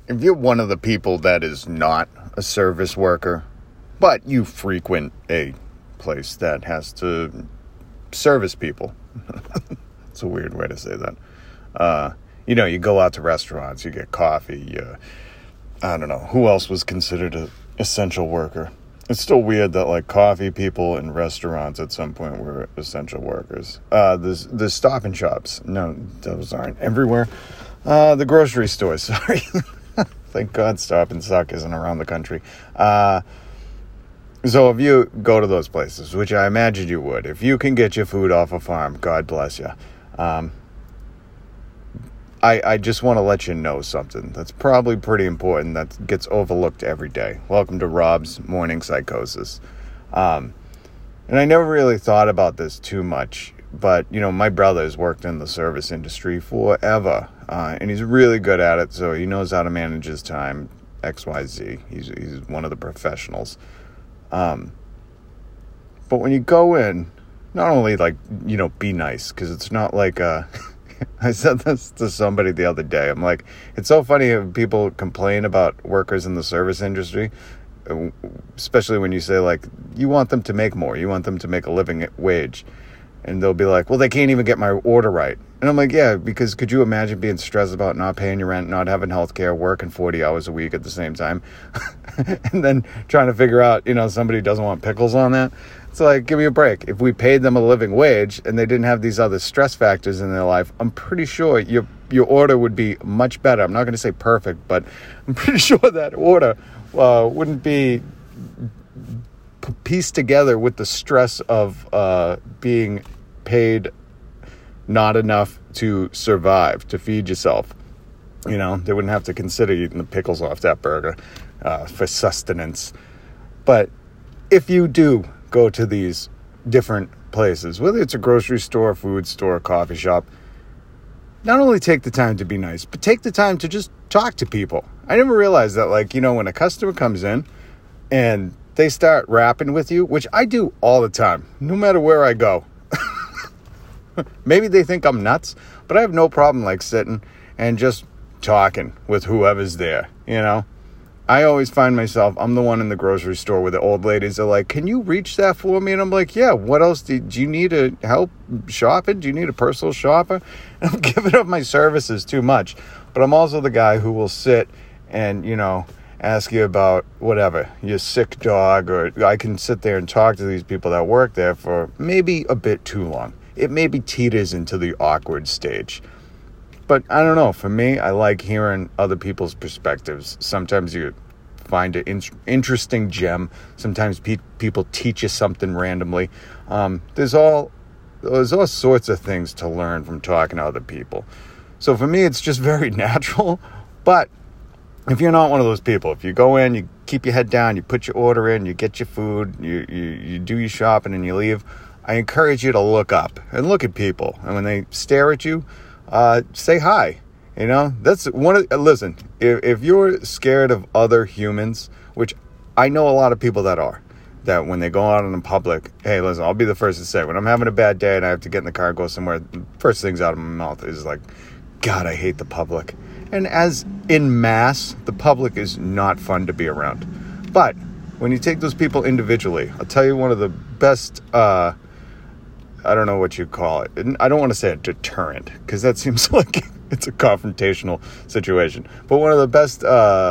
if you're one of the people that is not a service worker, but you frequent a place that has to service people, it's a weird way to say that. You go out to restaurants, you get coffee, I don't know, who else was considered an essential worker? It's still weird that, like, coffee people in restaurants at some point were essential workers. The Stop and Shops. No, those aren't everywhere. The grocery stores, sorry. Thank God Stop and Suck isn't around the country. So if you go to those places, which I imagine you would, if you can get your food off a farm, God bless you. I just want to let you know something that's probably pretty important that gets overlooked every day. Welcome to Rob's Morning Psychosis. And I never really thought about this too much, but, my brother has worked in the service industry forever, and he's really good at it, so he knows how to manage his time, XYZ. He's one of the professionals. But when you go in, not only, be nice, because it's not like... I said this to somebody the other day. I'm like, it's so funny when people complain about workers in the service industry, especially when you say, like, you want them to make more. You want them to make a living wage. And they'll be like, well, they can't even get my order right. And I'm like, yeah, because could you imagine being stressed about not paying your rent, not having health care, working 40 hours a week at the same time, and then trying to figure out, somebody doesn't want pickles on that? It's like, give me a break. If we paid them a living wage and they didn't have these other stress factors in their life, I'm pretty sure your order would be much better. I'm not going to say perfect, but I'm pretty sure that order wouldn't be pieced together with the stress of being paid not enough to survive, to feed yourself. They wouldn't have to consider eating the pickles off that burger for sustenance. But if you do go to these different places, whether it's a grocery store, food store, coffee shop, not only take the time to be nice, but take the time to just talk to people. I never realized that, when a customer comes in and they start rapping with you, which I do all the time, no matter where I go. Maybe they think I'm nuts, but I have no problem, sitting and just talking with whoever's there, I always find myself, I'm the one in the grocery store where the old ladies are like, can you reach that for me? And I'm like, yeah, what else? Do you need help shopping? Do you need a personal shopper? And I'm giving up my services too much. But I'm also the guy who will sit and, ask you about whatever, your sick dog, or I can sit there and talk to these people that work there for maybe a bit too long. It maybe teeters into the awkward stage. But I don't know. For me, I like hearing other people's perspectives. Sometimes you find an interesting gem. Sometimes people teach you something randomly. There's all sorts of things to learn from talking to other people. So for me, it's just very natural. But if you're not one of those people, if you go in, you keep your head down, you put your order in, you get your food, you do your shopping, and you leave, I encourage you to look up and look at people. And when they stare at you, say hi. That's listen, if you're scared of other humans, which I know a lot of people that are, that when they go out in the public, hey, listen, I'll be the first to say, when I'm having a bad day and I have to get in the car and go somewhere, first things out of my mouth is like, God, I hate the public. And as in mass, the public is not fun to be around. But when you take those people individually, I'll tell you one of the best, I don't know what you call it. I don't want to say a deterrent, because that seems like it's a confrontational situation. But one of the best,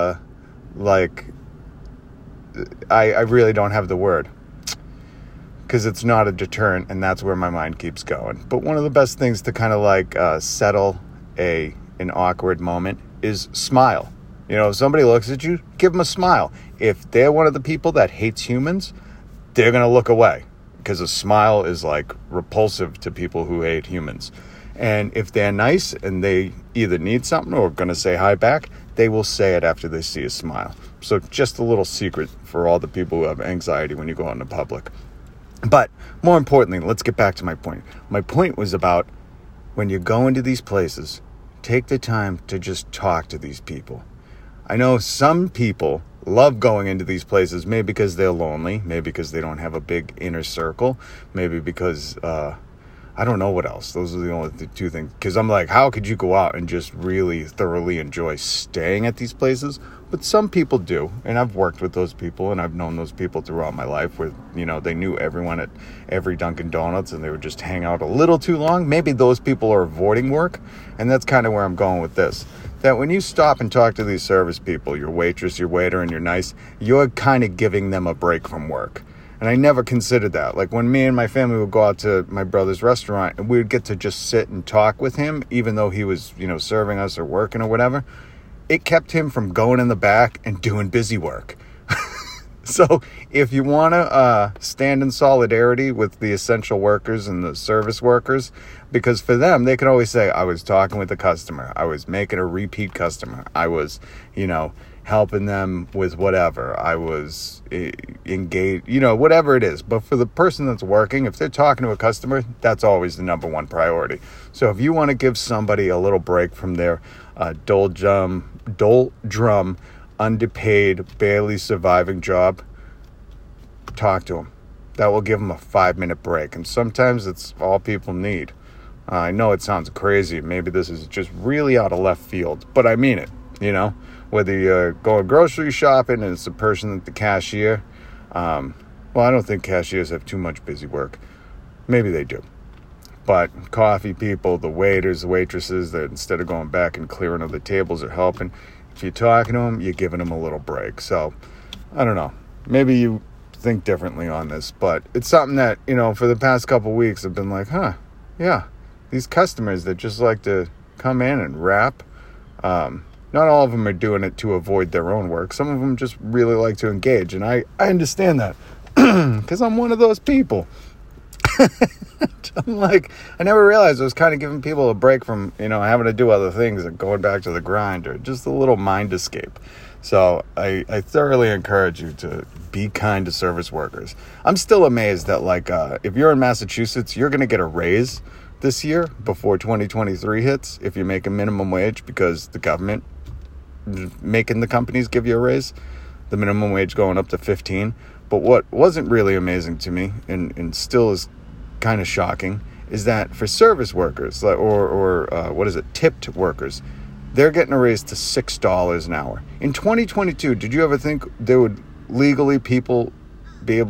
I really don't have the word, because it's not a deterrent, and that's where my mind keeps going. But one of the best things to kind of settle an awkward moment is smile. If somebody looks at you, give them a smile. If they're one of the people that hates humans, they're going to look away, because a smile is repulsive to people who hate humans. And if they're nice and they either need something or going to say hi back, they will say it after they see a smile. So just a little secret for all the people who have anxiety when you go out in the public. But more importantly, let's get back to my point. My point was about when you go into these places, take the time to just talk to these people. I know some people love going into these places, maybe because they're lonely, maybe because they don't have a big inner circle, maybe because, I don't know what else. Those are the only two things. Because I'm like, how could you go out and just really thoroughly enjoy staying at these places? But some people do. And I've worked with those people, and I've known those people throughout my life where, they knew everyone at every Dunkin' Donuts, and they would just hang out a little too long. Maybe those people are avoiding work. And that's kind of where I'm going with this. That when you stop and talk to these service people, your waitress, your waiter, and you're nice, you're kind of giving them a break from work. And I never considered that. Like when me and my family would go out to my brother's restaurant and we would get to just sit and talk with him, even though he was, serving us or working or whatever, it kept him from going in the back and doing busy work. So if you want to stand in solidarity with the essential workers and the service workers, because for them, they can always say, I was talking with the customer. I was making a repeat customer. I was, helping them with whatever. I was engaged, whatever it is. But for the person that's working, if they're talking to a customer, that's always the number one priority. So if you want to give somebody a little break from their doldrum, underpaid, barely surviving job, talk to them. That will give them a 5-minute break. And sometimes it's all people need. I know it sounds crazy. Maybe this is just really out of left field, but I mean it, Whether you're going grocery shopping and it's the person at the cashier. I don't think cashiers have too much busy work. Maybe they do. But coffee people, the waiters, the waitresses, that instead of going back and clearing other tables are helping. If you're talking to them, you're giving them a little break. So, I don't know. Maybe you think differently on this. But it's something that, for the past couple weeks, I've been like, yeah. These customers that just like to come in and rap. Not all of them are doing it to avoid their own work. Some of them just really like to engage. And I understand that. Because I'm one of those people. I'm like, I never realized I was kind of giving people a break from, having to do other things and going back to the grind or just a little mind escape. So I thoroughly encourage you to be kind to service workers. I'm still amazed that, if you're in Massachusetts, you're going to get a raise this year before 2023 hits if you make a minimum wage because the government making the companies give you a raise. The minimum wage going up to 15. But what wasn't really amazing to me and still is kind of shocking is that for service workers or tipped workers, they're getting a raise to $6 an hour. In 2022, did you ever think there would people would be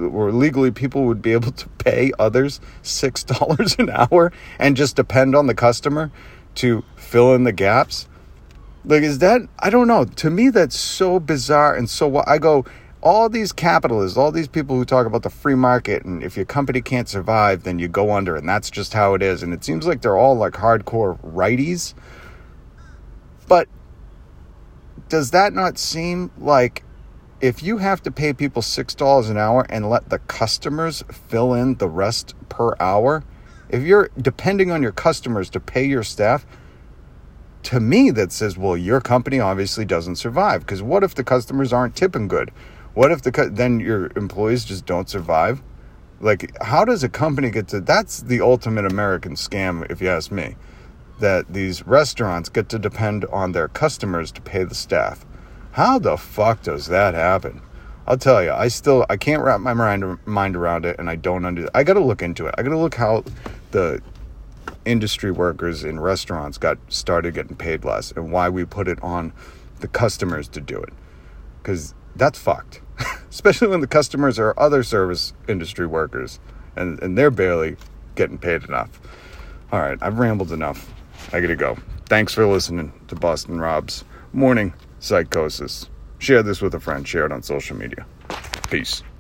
able to pay others $6 an hour and just depend on the customer to fill in the gaps? I don't know. To me, that's so bizarre. And so I go, all these capitalists, all these people who talk about the free market, and if your company can't survive, then you go under, and that's just how it is. And it seems like they're all like hardcore righties. But does that not seem like if you have to pay people $6 an hour and let the customers fill in the rest per hour, if you're depending on your customers to pay your staff, to me that says, well, your company obviously doesn't survive. Because what if the customers aren't tipping good? What if then your employees just don't survive? How does a company get to... That's the ultimate American scam, if you ask me. That these restaurants get to depend on their customers to pay the staff. How the fuck does that happen? I'll tell you, I can't wrap my mind around it, and I don't I got to look into it. I got to look how the industry workers in restaurants started getting paid less and why we put it on the customers to do it. Because that's fucked. Especially when the customers are other service industry workers and they're barely getting paid enough. All right, I've rambled enough. I gotta go. Thanks for listening to Boston Rob's Morning Psychosis. Share this with a friend. Share it on social media. Peace.